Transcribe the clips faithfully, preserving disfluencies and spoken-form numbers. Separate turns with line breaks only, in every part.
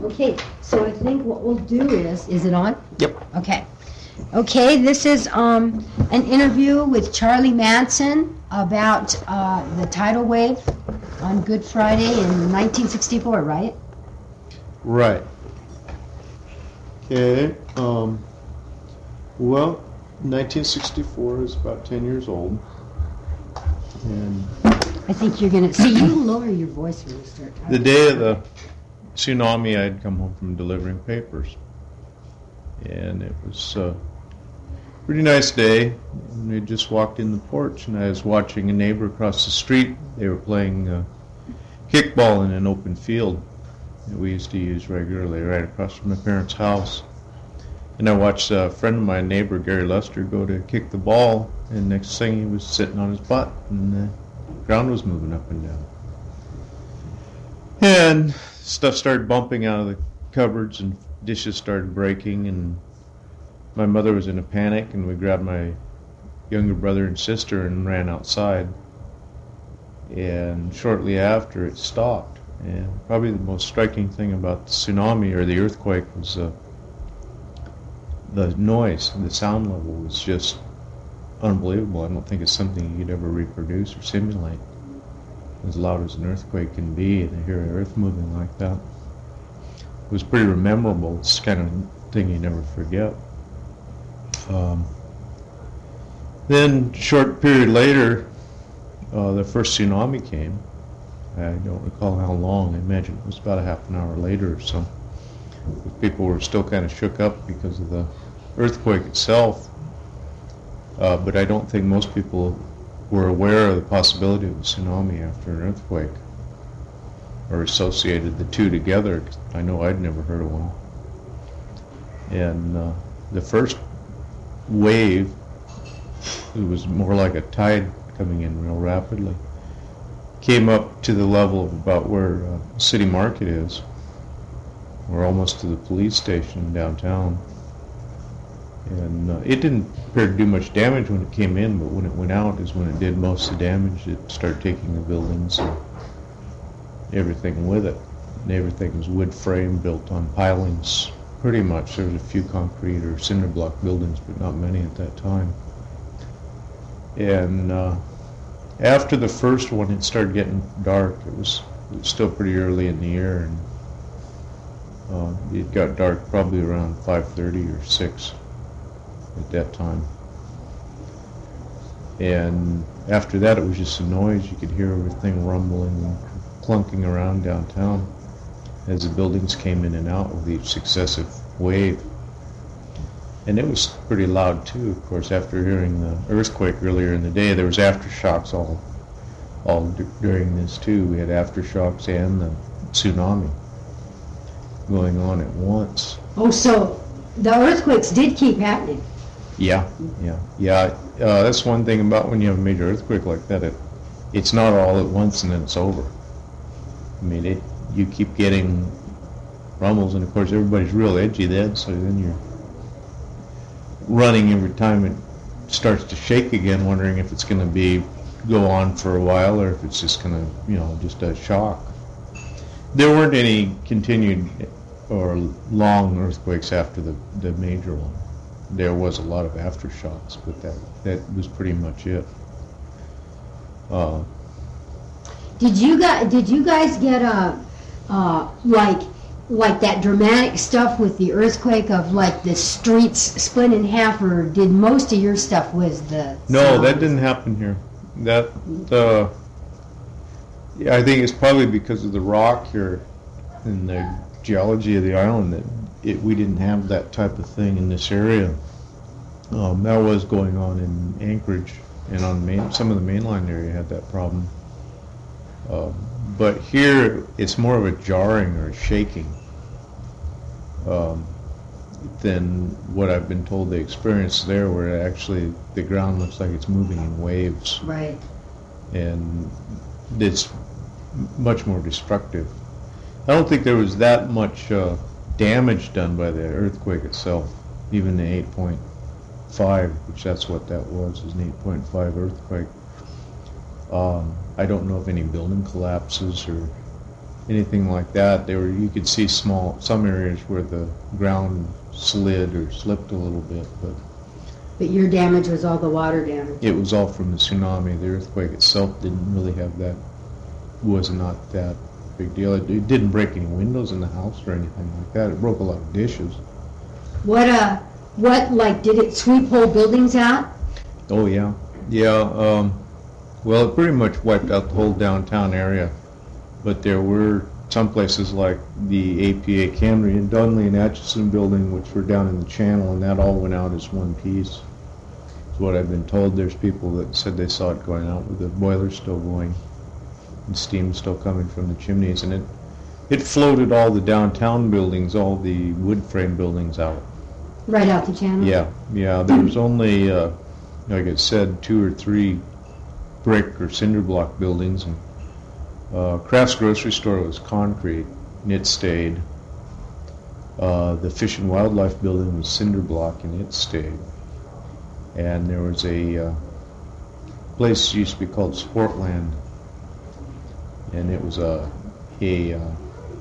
Okay, so I think what we'll do is, is it on?
Yep.
Okay. Okay, this is um, an interview with Charlie Manson about uh, the tidal wave on Good Friday in nineteen sixty-four, right?
Right. Okay. Um, well, nineteen sixty-four is about ten years old. And
I think you're going to... See, you lower your voice when you start talking.
the day of the tsunami, I'd come home from delivering papers. And it was a pretty nice day. And we just walked in the porch, and I was watching a neighbor across the street. They were playing uh, kickball in an open field that we used to use regularly right across from my parents' house. And I watched a friend of mine, neighbor Gary Lester, go to kick the ball, and next thing he was sitting on his butt, and the ground was moving up and down. And stuff started bumping out of the cupboards, and dishes started breaking, and my mother was in a panic, and we grabbed my younger brother and sister and ran outside. And shortly after, it stopped. And probably the most striking thing about the tsunami or the earthquake was uh, the noise. The sound level was just unbelievable. I don't think it's something you could ever reproduce or simulate. As loud as an earthquake can be, and to hear the earth moving like that, it was pretty memorable. It's the kind of thing you never forget. Um, then, a short period later, uh, the first tsunami came. I don't recall how long. I imagine it was about a half an hour later or so. People were still kind of shook up because of the earthquake itself. Uh, but I don't think most people were aware of the possibility of a tsunami after an earthquake, or associated the two together, 'cause I know I'd never heard of one. And uh, the first wave, it was more like a tide coming in real rapidly, came up to the level of about where uh, City Market is. We're almost to the police station downtown. And uh, it didn't appear to do much damage when it came in, but when it went out is when it did most of the damage. It started taking the buildings and everything with it. And everything was wood frame built on pilings, pretty much. There was a few concrete or cinder block buildings, but not many at that time. And uh, after the first one, it started getting dark. It was, it was still pretty early in the year, and uh, it got dark probably around five thirty or six at that time. And after that, it was just a noise. You could hear everything rumbling and clunking around downtown as the buildings came in and out with each successive wave. And it was pretty loud too, of course. After hearing the earthquake earlier in the day, there was aftershocks all all d- during this too. We had aftershocks and the tsunami going on at once.
Oh, so the earthquakes did keep happening.
Yeah, yeah, yeah. Uh, that's one thing about when you have a major earthquake like that. It, it's not all at once and then it's over. I mean, it. You keep getting rumbles, and of course everybody's real edgy then, so then you're running every time it starts to shake again, wondering if it's going to be go on for a while or if it's just going to, you know, just a shock. There weren't any continued or long earthquakes after the, the major one. There was a lot of aftershocks, but that, that was pretty much it. Uh,
Did you guys, did you guys get a, uh, like, like that dramatic stuff with the earthquake of like the streets split in half, or did most of your stuff was the
no,
sound?
that didn't happen here. That, uh, yeah, I think it's probably because of the rock here and the geology of the island that it, we didn't have that type of thing in this area. Um, that was going on in Anchorage, and on main, some of the mainline area had that problem. Um, but here, it's more of a jarring or a shaking um, than what I've been told they experienced there, where actually the ground looks like it's moving in waves.
Right.
And it's much more destructive. I don't think there was that much uh, damage done by the earthquake itself, even the eight point five, which that's what that was, is an eight point five earthquake. Um, I don't know of any building collapses or anything like that. There were, you could see small, some areas where the ground slid or slipped a little bit, but
But your damage was all the water damage.
it was all from the tsunami. The earthquake itself didn't really have that, was not that big deal. It, it didn't break any windows in the house or anything like that. It broke a lot of dishes.
What, uh, what, like, did it sweep whole buildings out?
Oh, yeah. Yeah, um, well, it pretty much wiped out the whole downtown area. But there were some places like the A P A Cannery and Dunley and Atchison building, which were down in the channel, and that all went out as one piece. That's what I've been told. There's people that said they saw it going out with the boiler still going and steam still coming from the chimneys. And it, it floated all the downtown buildings, all the wood frame buildings out.
Right out the channel?
Yeah, yeah. There was only, uh, like I said, two or three brick or cinder block buildings, and uh, Kraft's grocery store was concrete, and it stayed. Uh, the Fish and Wildlife building was cinder block, and it stayed. And there was a uh, place used to be called Sportland, and it was a a uh,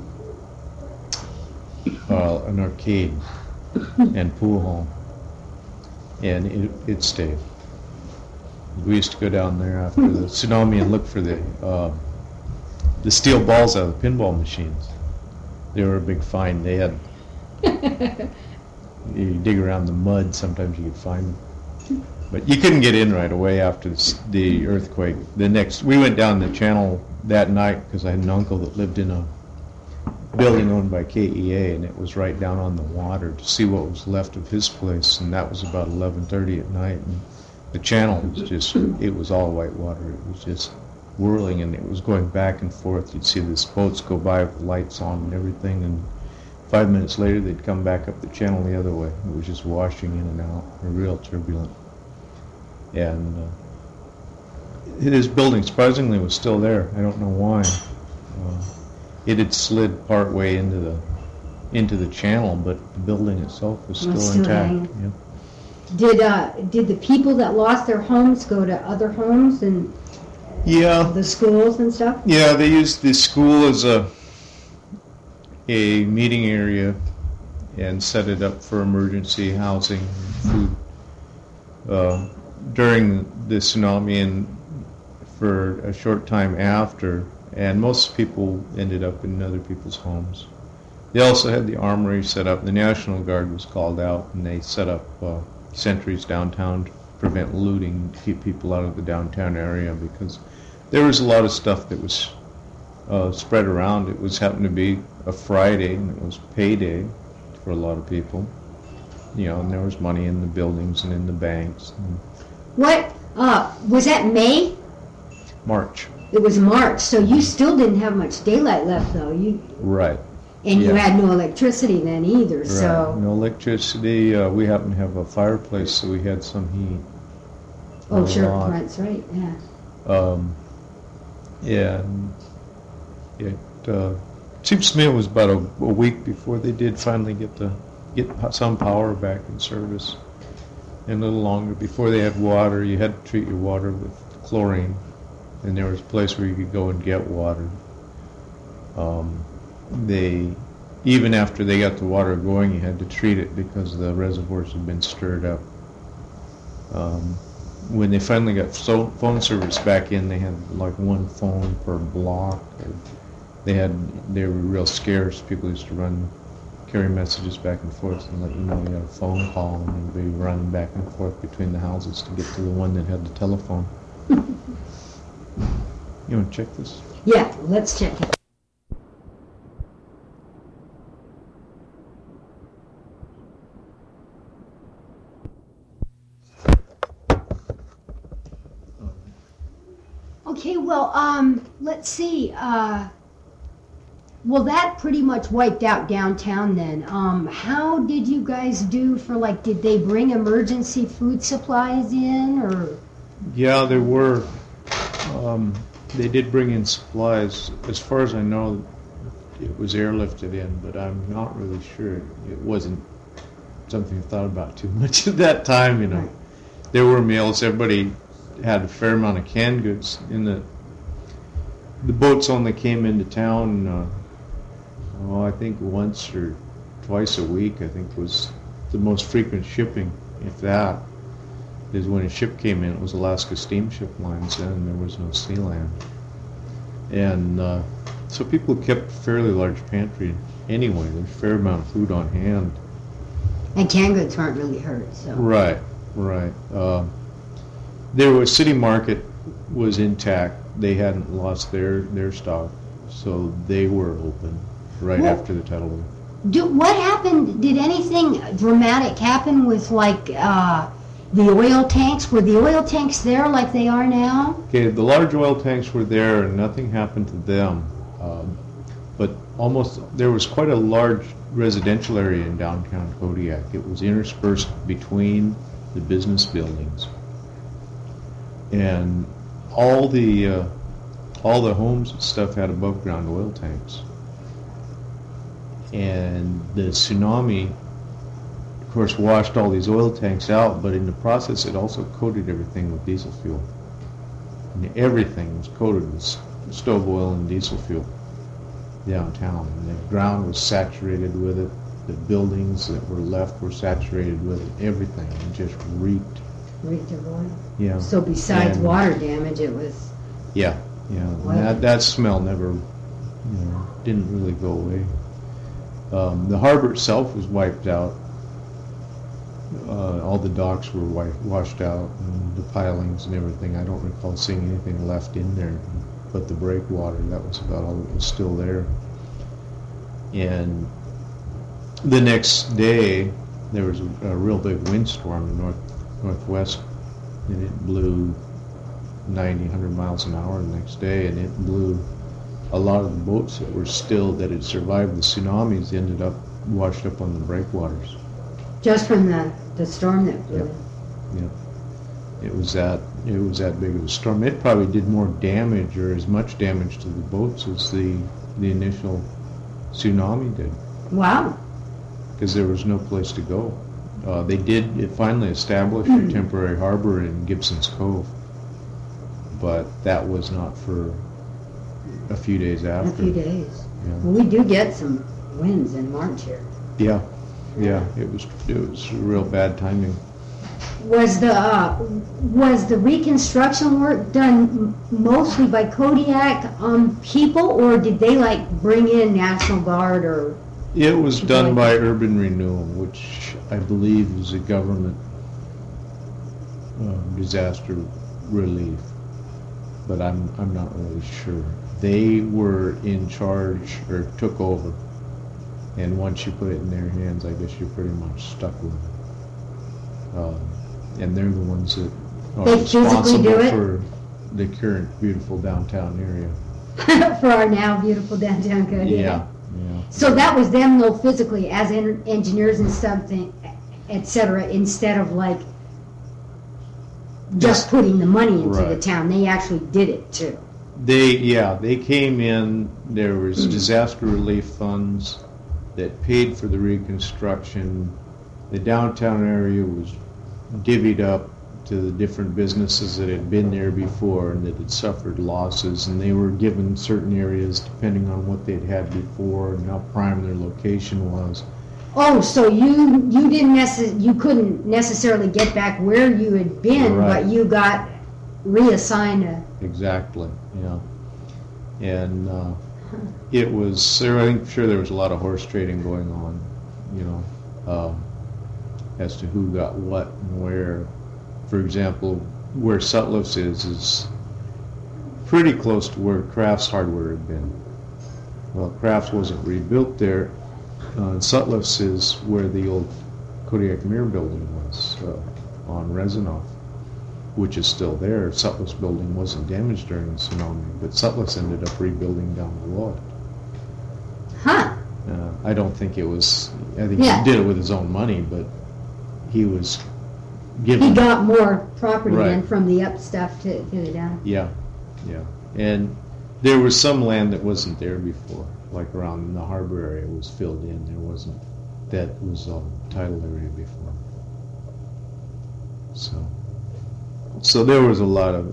uh, an arcade and pool hall, and it it stayed. We used to go down there after the tsunami and look for the uh, the steel balls out of the pinball machines. They were a big find. They had you dig around the mud, sometimes you could find them. But you couldn't get in right away after the earthquake. The next, we went down the channel that night because I had an uncle that lived in a building owned by K E A, and it was right down on the water, to see what was left of his place, and that was about eleven thirty at night. And the channel was just, it was all white water. It was just whirling, and it was going back and forth. You'd see these boats go by with the lights on and everything, and five minutes later they'd come back up the channel the other way. It was just washing in and out, real turbulent. And uh, his building surprisingly was still there. I don't know why. Uh, it had slid part way into the into the channel, but the building itself was still,
still
intact. Yeah.
Did uh, did the people that lost their homes go to other homes and
Yeah.
the schools and stuff?
Yeah, they used the school as a a meeting area and set it up for emergency housing and food. Uh, during the tsunami and for a short time after, and most people ended up in other people's homes. They also had the armory set up. The National Guard was called out, and they set up uh, sentries downtown to prevent looting, to keep people out of the downtown area, because there was a lot of stuff that was uh, spread around. It was happened to be a Friday, and it was payday for a lot of people. You know, and there was money in the buildings and in the banks. And
What, uh, was that May?
March.
It was March, so you still didn't have much daylight left, though. You
Right.
And you
Yeah.
had no electricity then either,
Right.
so...
No electricity. Uh, we happened to have a fireplace, so we had some heat.
Oh,
A
sure,
lot.
that's right, yeah.
Um, yeah, and it uh, seems to me it was about a, a week before they did finally get the get some power back in service, and a little longer before they had water. You had to treat your water with chlorine, and there was a place where you could go and get water. Um, they even after they got the water going, you had to treat it because the reservoirs had been stirred up. Um, when they finally got so, phone service back in, they had like one phone per block. They had they were real scarce. People used to run, carry messages back and forth and let you know you had a phone call, and they'd be running back and forth between the houses to get to the one that had the telephone. You want to check this?
Yeah, let's check it. Okay, well, um, let's see. Uh, well, that pretty much wiped out downtown then. Um, how did you guys do for, like, did they bring emergency food supplies in, or?
Yeah, there were. Um, they did bring in supplies. As far as I know, it was airlifted in, but I'm not really sure. It wasn't something I thought about too much at that time, you know.
Right.
There were meals. Everybody had a fair amount of canned goods in the the boats only came into town, uh, oh, I think once or twice a week, I think was the most frequent shipping, if that, is when a ship came in. It was Alaska Steamship Lines, and there was no Sealand. And uh, so people kept a fairly large pantry anyway. There's a fair amount of food on hand.
And canned goods weren't really hurt, so.
Right, right. Uh, there was City Market was intact. They hadn't lost their, their stock, so they were open right
Well,
after the tidal wave.
Do, what happened? Did anything dramatic happen with like uh, the oil tanks? Were the oil tanks there like they are now?
Okay, the large oil tanks were there, and nothing happened to them. Um, but almost there was quite a large residential area in downtown Kodiak. It was interspersed between the business buildings, and all the uh, all the homes and stuff had above ground oil tanks. And the tsunami, of course, washed all these oil tanks out, but in the process it also coated everything with diesel fuel. And everything was coated with stove oil and diesel fuel downtown. And the ground was saturated with it. The buildings that were left were saturated with it. Everything. It just reeked.
Reeked of oil.
Yeah.
So besides
And-
water damage, it was.
Yeah, yeah. And
Wow.
that, that smell never, you know, didn't really go away. Um, the harbor itself was wiped out. Uh, all the docks were wi- washed out, and the pilings and everything. I don't recall seeing anything left in there but the breakwater. That was about all that was still there. And the next day, there was a, a real big windstorm in north northwest, and it blew ninety, one hundred miles an hour the next day, and it blew a lot of the boats that were still, that had survived the tsunamis, ended up washed up on the breakwaters.
Just from the, the storm that blew.
Yeah. Yeah. It was that, it was that big of a storm. It probably did more damage, or as much damage to the boats as the, the initial tsunami did,
Wow.
because there was no place to go. Uh, they did it finally establish a temporary harbor in Gibson's Cove, but that was not for a few days after.
A few days.
Yeah.
Well, we do get some winds in March here.
Yeah, yeah, it was it was real bad timing.
Was the uh, was the reconstruction work done m- mostly by Kodiak um, people, or did they like bring in National Guard or?
It was
Something
done
like
by Urban Renewal, which I believe is a government um, disaster relief, but I'm I'm not really sure. They were in charge, or took over, and once you put it in their hands, I guess you're pretty much stuck with it. Um, and they're the ones that are
They physically
responsible
do it?
for the current beautiful downtown area.
For our now beautiful downtown Kodiak.
Yeah, yeah.
So that was them though physically as en- engineers and something, et cetera, instead of like just putting the money into the
Right.
town. They actually did it too.
They, yeah, they came in, there was disaster relief funds that paid for the reconstruction. The downtown area was divvied up to the different businesses that had been there before and that had suffered losses, and they were given certain areas depending on what they'd had before and how prime their location was.
Oh, so you you didn't necess- you couldn't necessarily get back where you had been,
Right.
but you got reassigned a.
Exactly, yeah. And uh, it was, there, I think, sure there was a lot of horse trading going on, you know, um, as to who got what and where. For example, where Sutliff's is, is pretty close to where Kraft's Hardware had been. Well, Kraft's wasn't rebuilt there. Uh, Sutliff's is where the old Kodiak Mirror building was, uh, on Rezanoff, which is still there. Sutliff's building wasn't damaged during the tsunami, but Sutliff's ended up rebuilding down below it.
Huh.
Uh, I don't think it was, I think
Yeah.
he did it with his own money, but he was given...
He got more property
Right.
than from the up stuff to, to the down.
Yeah, yeah. And there was some land that wasn't there before, like around the harbor area was filled in. There wasn't, that was a tidal area before. So, so there was a lot of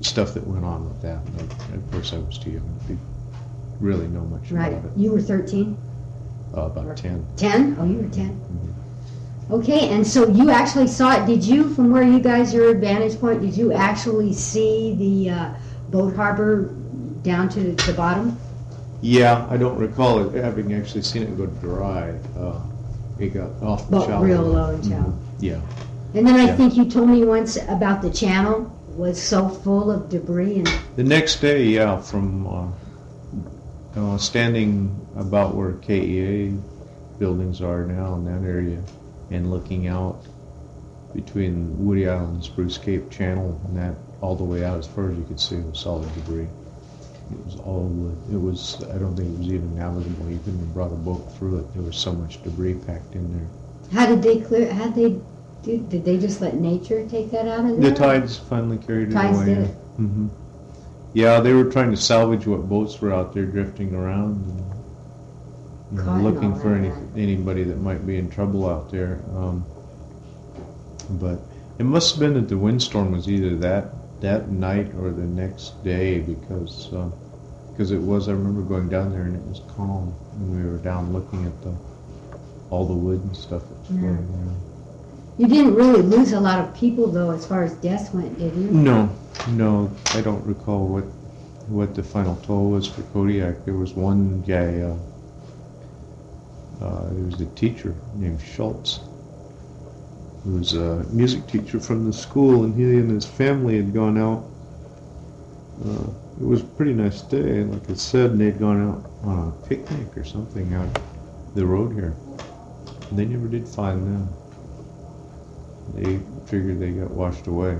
stuff that went on with that. I, of course, I was too young to really know much
Right.
about it.
You were thirteen?
Uh, about ten.
ten? Oh, you were ten.
Mm-hmm.
Okay, and so you actually saw it. Did you, from where you guys, your vantage point, did you actually see the uh, boat harbor down to the bottom?
Yeah, I don't recall it, having actually seen it go dry. Uh, it got awful
But
shallow.
real low and shallow.
Mm-hmm. Yeah.
And then I
Yeah.
think you told me once about the channel was so full of debris and
The next day, yeah, from uh, uh, standing about where K E A buildings are now in that area and looking out between Woody Island, Spruce Cape Channel, and that all the way out as far as you could see was solid debris. It was all wood. It was, I don't think it was even navigable. You couldn't have brought a boat through it. There was so much debris packed in there.
how did they clear, how they, did, did they just let nature take that out of there?
The tides finally carried it
Tides
away.
did
yeah.
it.
hmm Yeah, they were trying to salvage what boats were out there drifting around, and, you know,
Caught and
looking
all
for
that,
any,
yeah.
anybody that might be in trouble out there. Um, but it must have been that the windstorm was either that that night or the next day, because uh, because it was. I remember going down there and it was calm, and we were down looking at the all the wood and stuff that's
Yeah.
floating around.
You didn't really lose a lot of people though as far as deaths went, did you?
No, no, I don't recall what what the final toll was for Kodiak. There was one guy, uh, uh, there was a teacher named Schultz, who was a music teacher from the school, and he and his family had gone out. Uh, it was a pretty nice day, like I said, and they'd gone out on a picnic or something out the road here. And they never did find them. They figured they got washed away.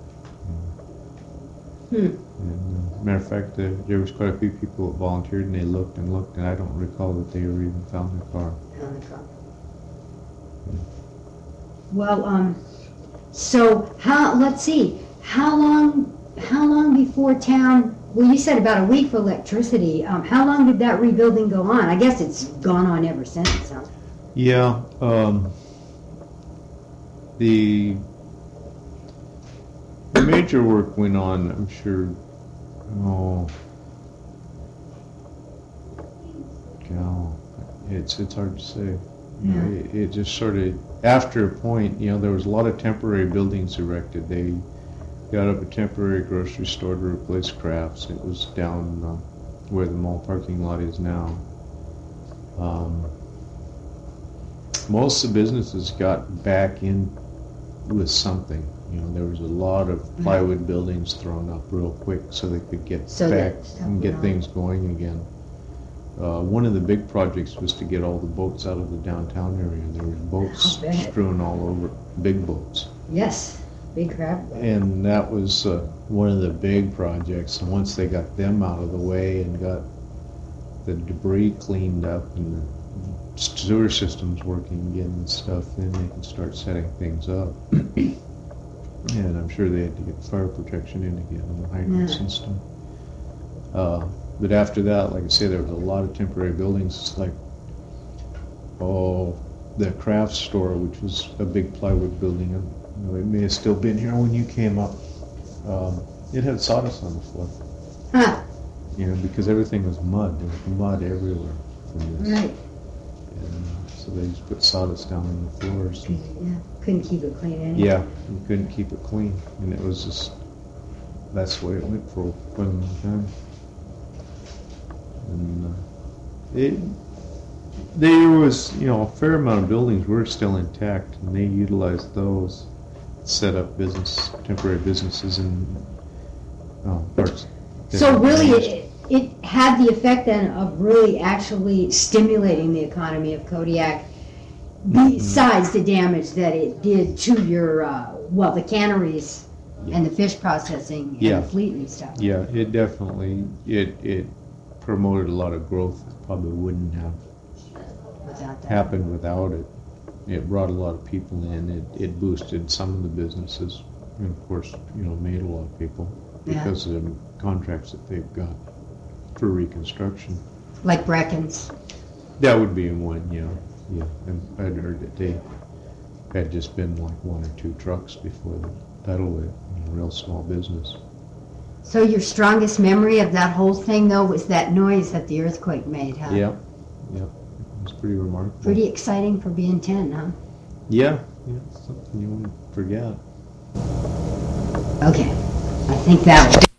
Hmm.
And, uh, matter of fact, uh, there was quite a few people that volunteered, and they looked and looked, and I don't recall that they ever even found their car.
On the truck. Well, um, so how, let's see, how long, how long before town, well, you said about a week for electricity. Um, how long did that rebuilding go on? I guess it's gone on ever since, so.
Yeah, um, the, the major work went on, I'm sure, oh, God, it's, it's hard to say. You know,
Yeah.
it, it just sort of, after a point, you know, there was a lot of temporary buildings erected. They got up a temporary grocery store to replace Crafts. It was down uh, where the mall parking lot is now. Um, most of the businesses got back in with something. You know, there was a lot of plywood buildings thrown up real quick so they could get
So
back
that stuff
and
went
get
on.
things going again. Uh, one of the big projects was to get all the boats out of the downtown area. There were boats
I'll bet.
strewn all over, big boats.
Yes, big crab.
And that was uh, one of the big projects. And once they got them out of the way and got the debris cleaned up and the sewer systems working again and stuff, then they could start setting things up. And I'm sure they had to get fire protection in again on the hydrants
Yeah.
and stuff. Uh, but after that, like I say, there was a lot of temporary buildings. It's like, oh, the craft store, which was a big plywood building. You know, it may have still been here when you came up. Um, it had sawdust on the floor,
Huh,
you know, because everything was mud. There was mud everywhere from this.
right.
And uh, so they just put sawdust down on the floors. And,
Yeah, couldn't keep it clean anyway.
yeah, you couldn't keep it clean, and it was just, that's the way it went for quite a long time. And uh, it, there was, you know, a fair amount of buildings were still intact, and they utilized those, set up business, temporary businesses in uh, parts.
So really, it, it had the effect then of really actually stimulating the economy of Kodiak, besides the damage that it did to your, uh, well, the canneries and the fish processing and
Yeah.
the fleet and stuff.
Yeah, it definitely, it, it promoted a lot of growth that probably wouldn't have
Without that.
happened without it. It brought a lot of people in. It, it boosted some of the businesses, and of course, you know, made a lot of people
Yeah.
because of the contracts that they've got for reconstruction.
Like Brecken's.
That would be one, yeah, yeah. And I'd heard that they had just been like one or two trucks before the tidal wave, you know, real small business.
So your strongest memory of that whole thing, though, was that noise that the earthquake made, huh?
Yeah, yeah, it was pretty remarkable.
Pretty exciting for being ten, huh?
Yeah, yeah, something you wouldn't forget.
Okay, I think that was